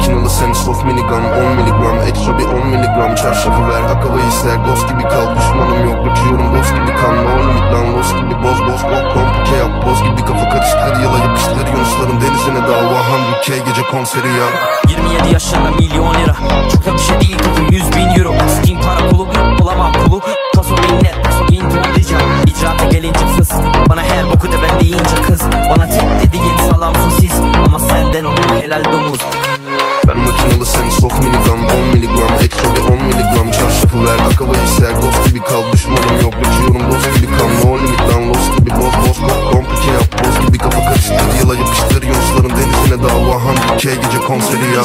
makinalı sen soft minigun 10 miligram ekstra bir 10 miligram. Çarşafı ver akava ister ghost gibi kal. Düşmanım yok döküyorum dost gibi kan. No limit lan lost gibi boz boz bok komplike yap. Boz gibi kafa karıştır yıla yapıştır. Yunusların denizine dava 100K gece konseri ya. 27 yaşlarına milyon lira çok da bir şey değil tabii 100.000 euro. Skin para kulu bulamam kulu. Paso minnet paso introduction. İcraata gelince fıs bana her boku da ben deyince kız. Bana tek dediğin salam sosis ama senden olur helal domuz. Ben makinalı sen soft minigun 10 miligram ekstra bir 10 miligram. Çarşafı ver akava ister ghost gibi kal. Düşmanım yok döküyorum dost gibi kan. No limit lan lost gibi boz boz bok komplike yap. Boz gibi kafa karıştır yıla yapıştır. Yunusların denizine dava 100K gece konseri ya.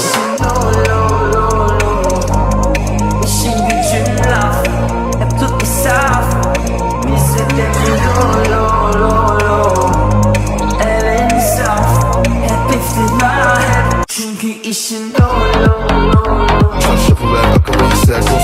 İşin gücün laf hep tut bir saf. Bize de evet insaf hep iftira hep. Çünkü işin Çarşafı ver akava ister ghost